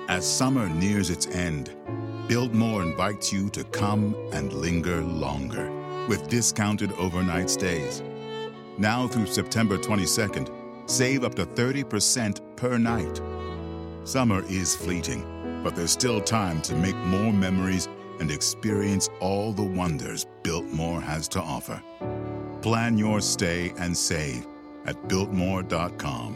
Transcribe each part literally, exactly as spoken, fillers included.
As summer nears its end, Biltmore invites you to come and linger longer with discounted overnight stays. Now through September twenty-second, save up to thirty percent per night. Summer is fleeting, but there's still time to make more memories and experience all the wonders Biltmore has to offer. Plan your stay and save at Biltmore dot com.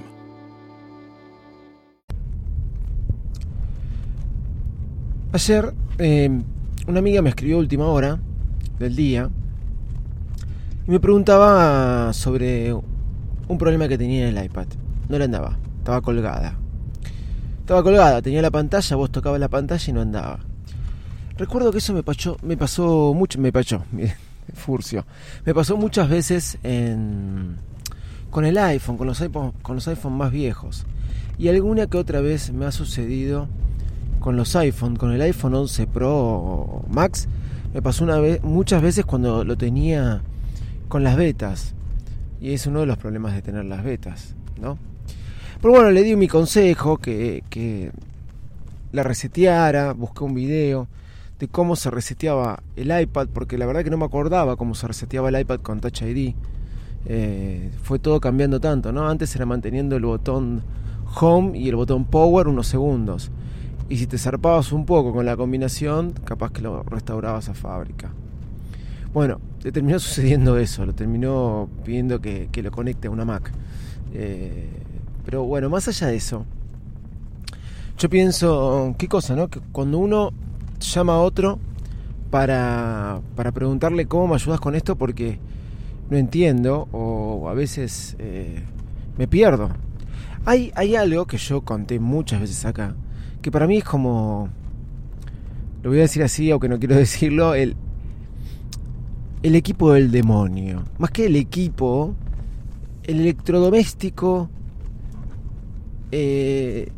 Ayer eh, una amiga me escribió a última hora del día y me preguntaba sobre un problema que tenía en el iPad. No le andaba, estaba colgada. Estaba colgada, tenía la pantalla, vos tocabas la pantalla y no andaba. Recuerdo que eso me pasó, me pasó mucho, me pasó, furcio. Me pasó muchas veces en, con el iPhone, con los iPhone, con los iPhone más viejos. Y alguna que otra vez me ha sucedido con los iPhone, con el iPhone once Pro Max. Me pasó una vez, muchas veces cuando lo tenía con las betas. Y es uno de los problemas de tener las betas, ¿no? Pero bueno, le di mi consejo, que, que la reseteara, busqué un video de cómo se reseteaba el iPad, porque la verdad que no me acordaba cómo se reseteaba el iPad con Touch I D. Eh, fue todo cambiando tanto, ¿no? Antes era manteniendo el botón Home y el botón Power unos segundos. Y si te zarpabas un poco con la combinación, capaz que lo restaurabas a fábrica. Bueno, le terminó sucediendo eso, lo terminó pidiendo que, que lo conecte a una Mac. Eh, pero bueno, más allá de eso, yo pienso, ¿qué cosa, no? Que cuando uno llama a otro para, para preguntarle cómo me ayudas con esto, porque no entiendo, o a veces eh, me pierdo. Hay, hay algo que yo conté muchas veces acá, que para mí es como, lo voy a decir así, aunque no quiero decirlo, el, el equipo del demonio. Más que el equipo, el electrodoméstico eh,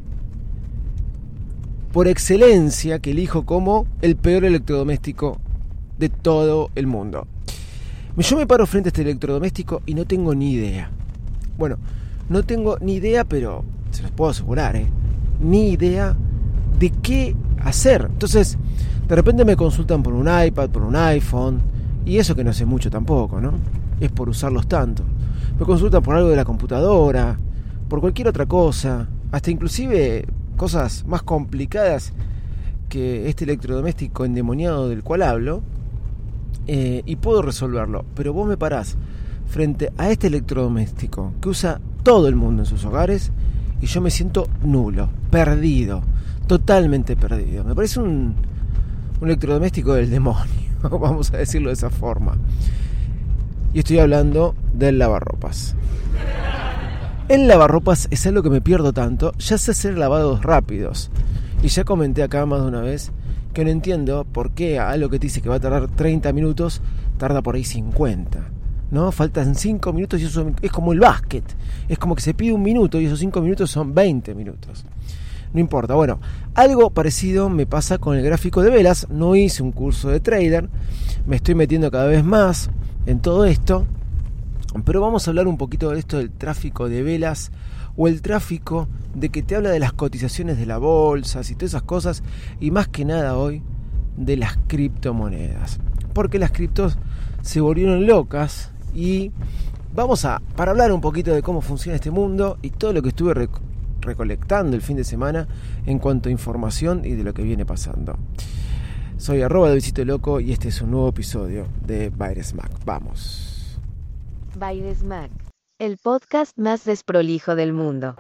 por excelencia que elijo como el peor electrodoméstico de todo el mundo. Yo me paro frente a este electrodoméstico y no tengo ni idea. Bueno, no tengo ni idea, pero se los puedo asegurar, ¿eh? Ni idea de qué hacer. Entonces, de repente me consultan por un iPad, por un iPhone, y eso que no sé mucho tampoco, ¿no? Es por usarlos tanto. Me consultan por algo de la computadora, por cualquier otra cosa, hasta inclusive cosas más complicadas que este electrodoméstico endemoniado del cual hablo, eh, y puedo resolverlo. Pero vos me parás frente a este electrodoméstico que usa todo el mundo en sus hogares y yo me siento nulo, perdido, totalmente perdido. Me parece un, un electrodoméstico del demonio, vamos a decirlo de esa forma. Y estoy hablando del lavarropas. El lavarropas es algo que me pierdo tanto. Ya sé hacer lavados rápidos. Y ya comenté acá más de una vez que no entiendo por qué algo que te dice que va a tardar treinta minutos tarda por ahí cincuenta. ¿No? Faltan cinco minutos y eso es como el básquet. Es como que se pide un minuto y esos cinco minutos son veinte minutos. No importa. Bueno, algo parecido me pasa con el gráfico de velas. No hice un curso de trader. Me estoy metiendo cada vez más en todo esto. Pero vamos a hablar un poquito de esto del tráfico de velas o el tráfico de que te habla de las cotizaciones de las bolsas y todas esas cosas, y más que nada hoy de las criptomonedas, porque las criptos se volvieron locas. Y vamos a, para hablar un poquito de cómo funciona este mundo y todo lo que estuve rec- recolectando el fin de semana en cuanto a información y de lo que viene pasando. Soy arroba de Visito Loco y este es un nuevo episodio de Baires Mac. Vamos. Baires Mac, el podcast más desprolijo del mundo.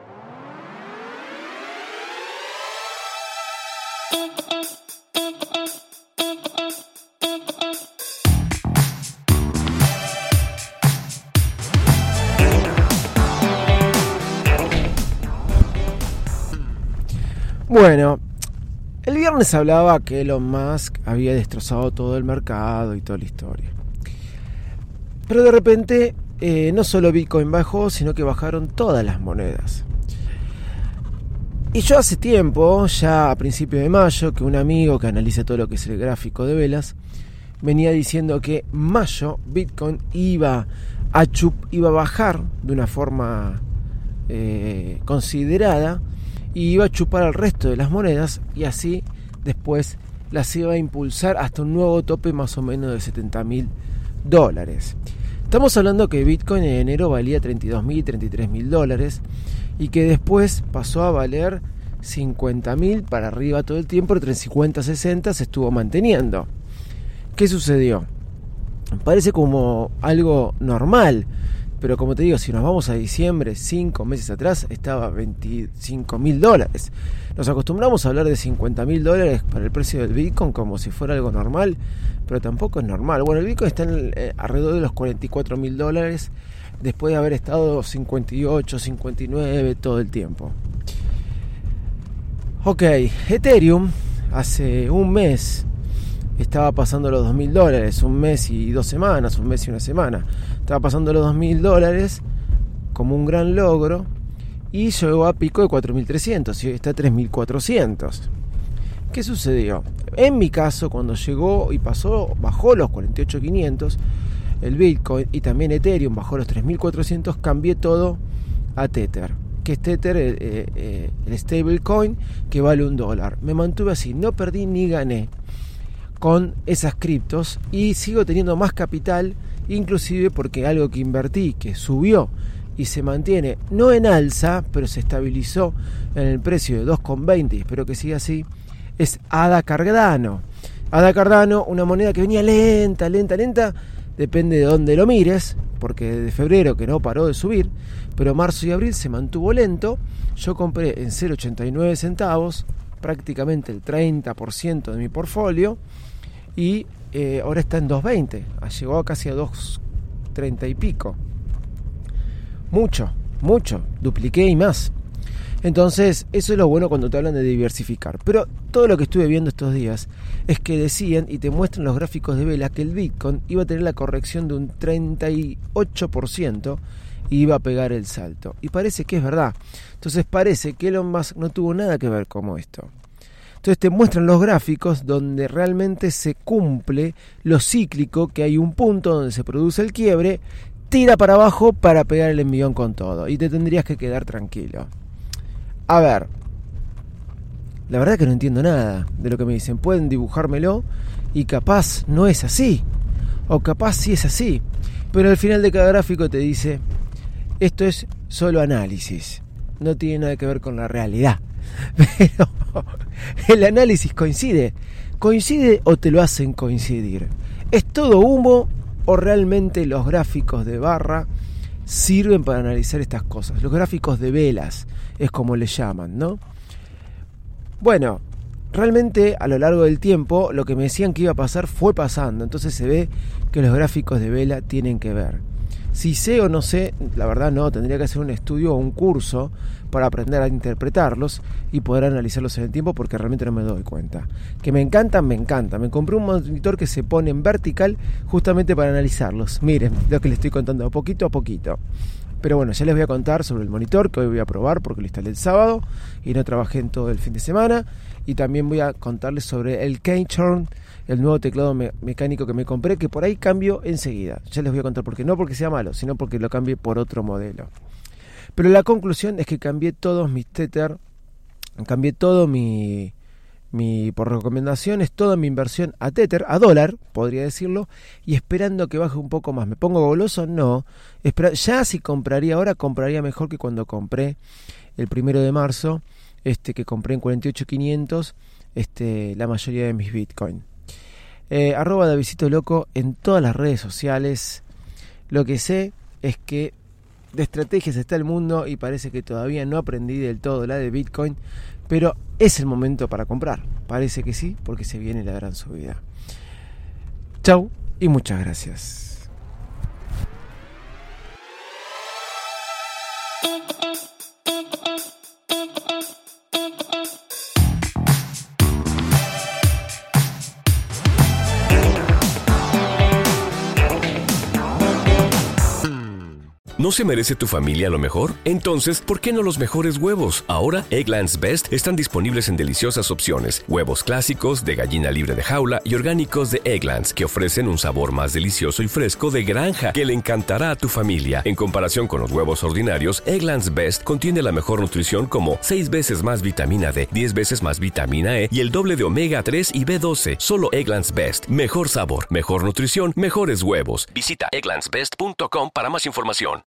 Bueno, el viernes hablaba que Elon Musk había destrozado todo el mercado y toda la historia. Pero de repente eh, no solo Bitcoin bajó, sino que bajaron todas las monedas. Y yo hace tiempo, ya a principios de mayo, que un amigo que analiza todo lo que es el gráfico de velas, venía diciendo que mayo Bitcoin iba a, chup, iba a bajar de una forma eh, considerada y iba a chupar al resto de las monedas y así después las iba a impulsar hasta un nuevo tope más o menos de setenta mil dólares. Estamos hablando que Bitcoin en enero valía treinta y dos mil, treinta y tres mil dólares y que después pasó a valer cincuenta mil para arriba todo el tiempo, entre cincuenta y sesenta se estuvo manteniendo. ¿Qué sucedió? Parece como algo normal, pero como te digo, si nos vamos a diciembre, cinco meses atrás, estaba a veinticinco mil dólares. Nos acostumbramos a hablar de cincuenta mil dólares para el precio del Bitcoin como si fuera algo normal, pero tampoco es normal. Bueno, el Bitcoin está en, eh, alrededor de los cuarenta y cuatro mil dólares, después de haber estado cincuenta y ocho, cincuenta y nueve todo el tiempo. Ok, Ethereum hace un mes estaba pasando los dos mil dólares, un mes y dos semanas, un mes y una semana. Estaba pasando los dos mil dólares como un gran logro y llegó a pico de cuatro mil trescientos y hoy está a tres mil cuatrocientos. ¿Qué sucedió? En mi caso, cuando llegó y pasó, bajó los cuarenta y ocho mil quinientos, el Bitcoin y también Ethereum bajó los tres mil cuatrocientos, cambié todo a Tether. Que es Tether, eh, eh, el stablecoin que vale un dólar. Me mantuve así, no perdí ni gané con esas criptos y sigo teniendo más capital, inclusive porque algo que invertí, que subió y se mantiene, no en alza, pero se estabilizó en el precio de dos con veinte y espero que siga así, es A D A Cardano. A D A Cardano, una moneda que venía lenta, lenta, lenta, depende de dónde lo mires, porque desde febrero que no paró de subir, pero marzo y abril se mantuvo lento. Yo compré en cero coma ochenta y nueve centavos, prácticamente el treinta por ciento de mi portfolio, y eh, ahora está en dos veinte, llegó casi a dos treinta y pico. Mucho, mucho, dupliqué y más. Entonces, eso es lo bueno cuando te hablan de diversificar. Pero todo lo que estuve viendo estos días es que decían y te muestran los gráficos de vela que el Bitcoin iba a tener la corrección de un treinta y ocho por ciento y iba a pegar el salto. Y parece que es verdad. Entonces parece que Elon Musk no tuvo nada que ver con esto. Entonces te muestran los gráficos donde realmente se cumple lo cíclico, que hay un punto donde se produce el quiebre, tira para abajo para pegar el envión con todo. Y te tendrías que quedar tranquilo. A ver, la verdad que no entiendo nada de lo que me dicen. Pueden dibujármelo y capaz no es así. O capaz sí es así. Pero al final de cada gráfico te dice, esto es solo análisis. No tiene nada que ver con la realidad. Pero el análisis coincide. ¿Coincide o te lo hacen coincidir? ¿Es todo humo o realmente los gráficos de barra sirven para analizar estas cosas? Los gráficos de velas es como le llaman, ¿no? Bueno, realmente a lo largo del tiempo lo que me decían que iba a pasar fue pasando. Entonces se ve que los gráficos de vela tienen que ver. Si sé o no sé, la verdad no, tendría que hacer un estudio o un curso para aprender a interpretarlos y poder analizarlos en el tiempo, porque realmente no me doy cuenta. Que me encantan, me encanta. Me compré un monitor que se pone en vertical justamente para analizarlos. Miren lo que les estoy contando poquito a poquito. Pero bueno, ya les voy a contar sobre el monitor que hoy voy a probar porque lo instalé el sábado y no trabajé en todo el fin de semana. Y también voy a contarles sobre el Keychron, el nuevo teclado me- mecánico que me compré, que por ahí cambio enseguida. Ya les voy a contar por qué. No porque sea malo, sino porque lo cambié por otro modelo. Pero la conclusión es que cambié todos mis Tether, cambié todo mi, mi por recomendaciones, toda mi inversión a Tether, a dólar, podría decirlo, y esperando que baje un poco más. ¿Me pongo goloso? No. Espera, ya si compraría ahora, compraría mejor que cuando compré el primero de marzo, este que compré en cuarenta y ocho mil quinientos, este, la mayoría de mis Bitcoin. Eh, arroba Davidcito Loco en todas las redes sociales. Lo que sé es que de estrategias está el mundo y parece que todavía no aprendí del todo la de Bitcoin, pero es el momento para comprar. Parece que sí, porque se viene la gran subida. Chau y muchas gracias. No ¿No se merece tu familia lo mejor? Entonces, ¿por qué no los mejores huevos? Ahora, Eggland's Best están disponibles en deliciosas opciones. Huevos clásicos, de gallina libre de jaula y orgánicos de Eggland's, que ofrecen un sabor más delicioso y fresco de granja que le encantará a tu familia. En comparación con los huevos ordinarios, Eggland's Best contiene la mejor nutrición como seis veces más vitamina D, diez veces más vitamina E y el doble de omega tres y B doce. Solo Eggland's Best. Mejor sabor, mejor nutrición, mejores huevos. Visita egglands best punto com para más información.